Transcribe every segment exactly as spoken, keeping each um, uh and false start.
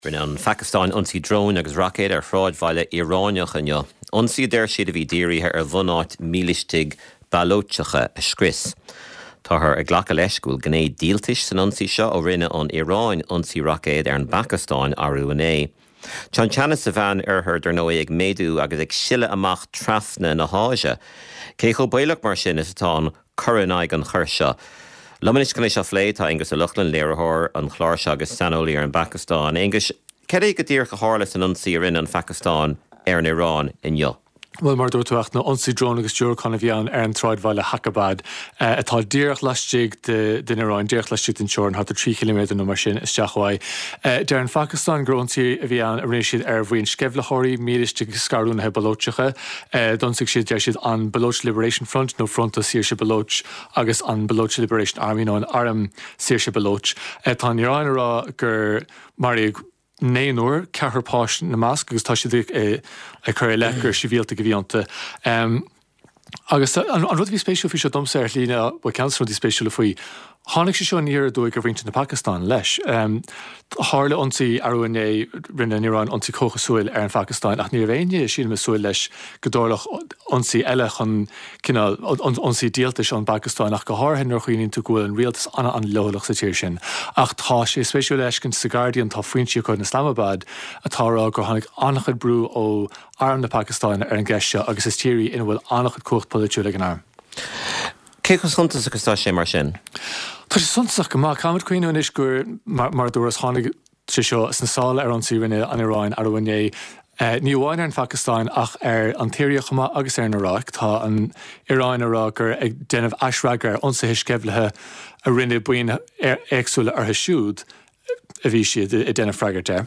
Rinne an Pakistan ionsaí drone agus rocket ar shráid bhaile Iráneach inniu. Ionsaí deir siad a bhí dírithe ar bhunáit mílistigh bailóteacha a scris. Tá thar ag ghlacha leis go bhfuil gné díaltais san ionsaí seo ó rinne an Iráin ionsaí rocket ar an Pakistan arú in é. Tá teanna sa bhean arthar dar nó ag méadú agus ag siile amach trasna na háise. Cé go bailach mar sin is atá curannaigh an chuir seo. Lamanis gan seo flé tá agus a luchlan léarthóir an chláir se agus sanolí ar an Pakistan. Agus ceir go dtír go hála an ionsaí rinne an Pakistan ar an Irán inniu. Well, mar dúirteach na ionsaí drone agus dúr chuna bhíán ar an tráid bhaile Haqqabad. Uh, atá díreach leistigh den Iráin, díreach leistigh den teoir, hat trí kilometre nó mar sin is teachhaid. Uh, der an Pakistan gur ionsaí a bhíán a rinne siad ar bhhain scebhlaitheoirí mílistigh scarúnathe bailóteacha. Uh, Donsaigh siad deir siad an Baloch Liberation Front nó Fronta Saoirse Baloch agus an Baloch Liberation Army nó an Aram Saoirse Baloch. Uh, tá Iráin ará gur marí néanúir cethir páis na másc agus tá siad ag chuir legur sibhialta go bhíonta. Um, agus an rud bhí spéisiúil fí seo domsa ar lína ba ceann dí spéisiúla faoi. Tháinig sé seo níor dúig go bhhainte na Pakistan leis. Um, Tharla ionsaí arú in é rinne an Iráin ionsaí cóchasúil ar an Pakistan ach níor bhéine sin me súil leis go dárlach ionsaí eile chun cinál ionsaí díaltais an Pakistan ach go háirthe nar chuoíonn tú gúil an rialtas anna an leolach sa tíir sin. Ach tá sé spéisiúil leis cin sa Guardian tá faointí chuid in Islamabad atárá gur tháinig annachad brú ó arm na Pakistan ar an gceiste agus is tíirí ina bhfuil annachad cuacht polúile an arm. Cé go suntas agus tá sé mar sin? Tá sé suntasach go má cámad cuioine is gur mar dúras tháinig sé seo is na sála ar ionsaí rinne an Iráin ar bhain é ní bháin ar an Pakistan ach ar an tíre chuma agus ar an Iraq tá an Iráin ará gur ag déanamh aisreagar ionsaithe scebhlathe a rinne buin éagsúla ar siúd a bhí siad i déanamh freagar de.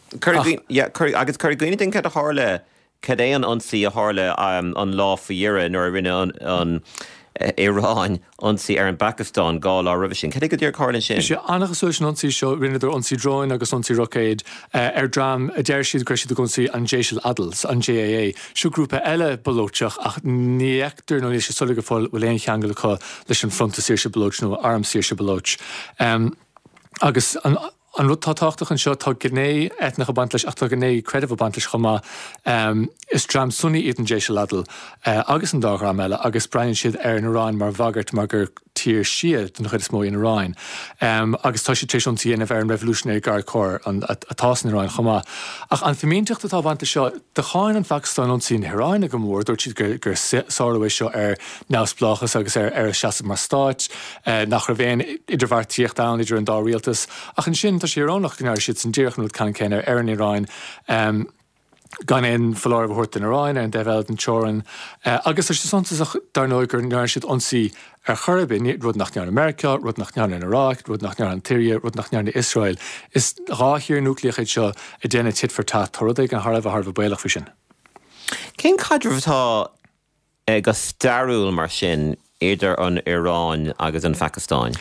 Agus chuir gcuine den cad a hála cad é an ionsaí a hála an lá faoíire nó rinne an Iráin ionsaí ar an Pakistan gá lá roimh sin. Cad go dtíar cáirlinn sin? Sé annach súis an ionsaí seo rineidir ionsaí drone agus ionsaí roicéid ar drám a deir siad go siad ionsaí an Jaish al-Adls, an J A A. Siú grúpa eile balóteach ach níachtar nó is sé sulla go fáil bhfuil éon cheangal acu leis an Fronta Saoirse Baloch nó Aram Saoirse Baloch. Um, agus an An rud tátáchtach an seo tá gné etnacha bantais ach tá gné credibh bantais chumá um, is drám sunní iad an Jaish al-Adl uh, agus an dágra meile agus brein siad ar an Iráin mar bhagart mar gur tír siad den chuid is mó in Iráin. Um, agus tá sé tééis an tíanamh ar an Revolutionary Guard Corps an atá an Iráin chumá. Ach an fimínteach atá bantais seo de cháin an Pakistan an sin Iráin a go mór dúirt siad gur gur sáirhfuil seo ar neamhsplachas agus ar ar seasamh mar stáit uh, nach ra bhéin idir bhar tíocht da idir an dá rialtas ach an sin tá sé ránach gnáir siad san dírechnúd can céine ar an Iráin um, gan éon foláir bhthúirt in Iráin ar an devel an teoran. Uh, agus is sontasach dar nó gur náir siad ionsaí ar chorbe rud nach near America, rud nach near in Iraq, rud nach near an Tíre, rud nach near in Israel. Is ráthíir núcleachaid seo a déanana tit for tat, tá rud ag an Harvah Harvah bailach fao sin. Cén caidreamhtá go starúil mar sin idir an Iráin agus an Pakistan?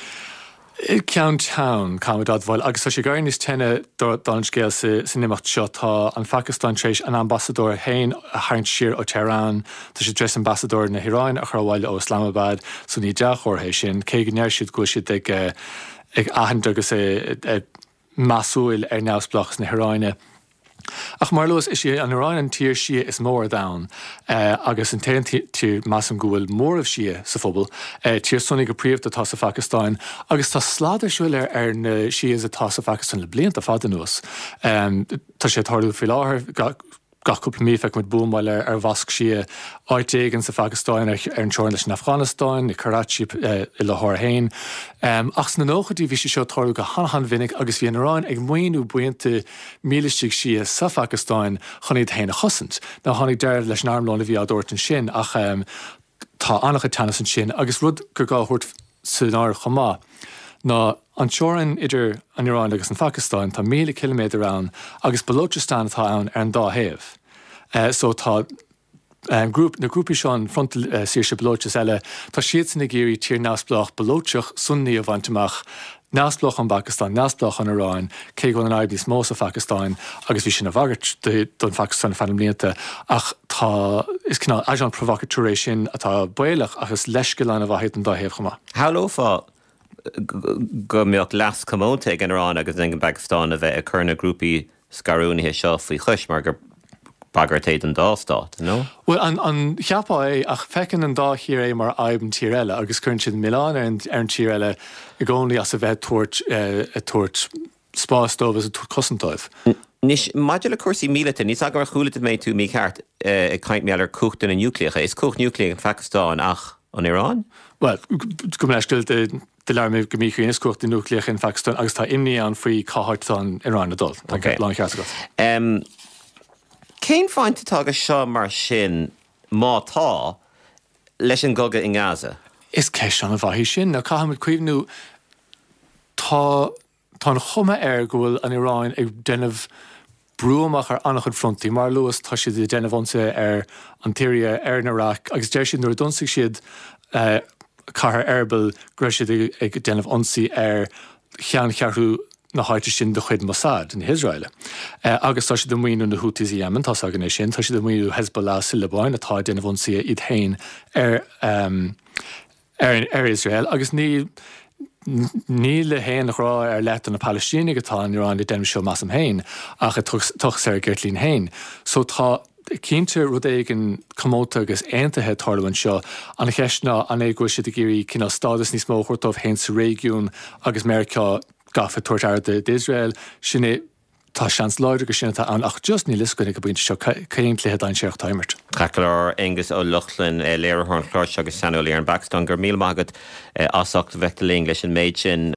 Count town cámadad bhil agus tá sé gairn is tenne don scéal sa nimacht seo tá an Pakistan trééis an ambassador hain a haint siar ó Tehran, tá sé dres ambassador na Iráin a chu bhhail ó Islamabad san ní deachorthééis sin, cé go neir siad go siad ag ag ahan agus é masúil ar neamhsplachas na Iráine. Ach mar los is sé an Iráin an tír sia is mór down uh, agus an téan tír massam gohfuil mór of sia sa phobal uh, tír sunnig go príomh atá sa Pakistan agus tá sláda siúil ar ar na sia atá sa Pakistan le blianta fada nuas. Um, tá sé tarú fi láthir gach cúpla mí feic mit búmáil ar bhasc sia áitéigen sa Pakistan ar an teoir leis in Afghanistan, i Karachi uh, i Lahore hain. Um, ach sna nóchatí bhí sé seo tarú go hanahan vinnig agus bhí an Iráin ag muoinú buinte mílistigh sia sa Pakistan chun iad héna chosint. Ná tháinig deir leis an armláin a bhí adúirt an sin ach um, tá annachcha teannas an sin agus rud gur gáthúirt san áir chomá. Ná an teoran idir an Iráin agus an Pakistan tá míle kilométer an agus Balochistan atá ann ar an dá héamh. Uh, so tá um, grúp, na grúpi seo an front uh, Saoirse Balochas eile tá siad san na géirí tír neamhsplach Balochach sunní a bhaintach neamhsplach an Pakistan, neamhsplach an Iráin, cé go an aibh níos mó sa Pakistan agus bhí sin a bhagart don Pakistan fan mlíanta ach tá is cinál agent provocatúir sin atá bailach agus leiscileán a bhaid an dá héamh chumá. How lófa go mbeocht las commónta ag an Iráin agus ag an Pakistan a bheith a chur na grúpi scarúnithe seo faoi chuis mar gur bagar taid an dástát, no? Well, an, an cheappa é ach fecin an dá hir é mar aibn tír eile, agus chun siad Milán ar an, ar an tír eile i gcónlaí as a bheith tuairt uh, a tuairt spástómh as a tuairt cosantáibh. Nis maidir le cuasaí mílete, nís agar chuúlata méid tú mí ceart uh, caiint meall ar cúchtain na núcléacha. Is cúcht núcléach an Phacastáin ach an Iorán? Well, go leistil de de leir mé gomíchuoin is cúcht na núcléach in Phacastáin agus tá imní an faoi cáthairt an Iorán adul. Okay. Lá cheart agat. Um, Cén fáinte tá go seo mar sin mátá leis an goga in Gaza? Is ceis an a bhaithí sin, na caihamid cuimhnú tá tá an chuma air go bhfuil an Iorán ag denmh brúamach ar annach an frontí, mar luas tá siad i denmh onsa ar an tíre ar na Iraq, agus deir siad nuair donsaigh siad uh, cathair airbal gur siad ag denmh onsaí ar cheann chearthú na háite sin do chuid Mossad in Israel. Uh, agus tá siad do muoinú na Houthis i Yemen, tá agan é sin, tá siad do muoinú Hezbollah sa Lebain atá denmh onsaí iad hain ar, um, ar, ar Israel, agus ní ní le héin nach rá ar leit an na Palestíine atá an Iorán i denmh seo massam hain, ach a tuchs ar Gertlín hain. So tá cínte rud é an commóta agus aontaithe tarlahain seo an cheisna an é go siad a géirí cinál stádas níos mó chuirtámh hain sa réigiún agus America gafa tuairt air de Israel sinné tá seans leidir go sinna an ach just ní liscoinnig go bhainte seo céint lethe dain seocht taimmert. Caclar Angus ó Luchlin léarthorn chláir agus Samuel ar an Baxton gur míl mágad asacht bheicta léing leis an méid sin